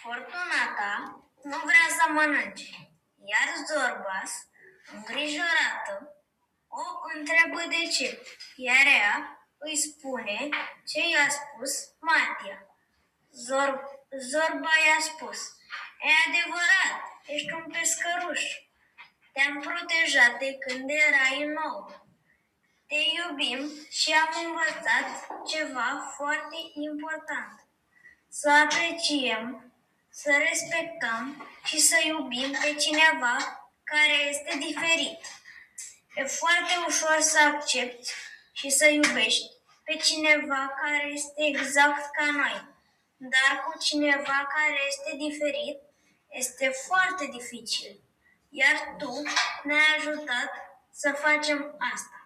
Fortunata nu vrea să mănânce, iar Zorbas, îngrijorată, o întreabă de ce, iar ea îi spune ce i-a spus Matia. Zorba i-a spus: "E adevărat, ești un pescăruș. Te-am protejat de când erai nou. Te iubim și am învățat ceva foarte important. Să apreciem, să respectăm și să iubim pe cineva care este diferit. E foarte ușor să accepti și să iubești pe cineva care este exact ca noi, dar cu cineva care este diferit este foarte dificil, iar tu ne-ai ajutat să facem asta."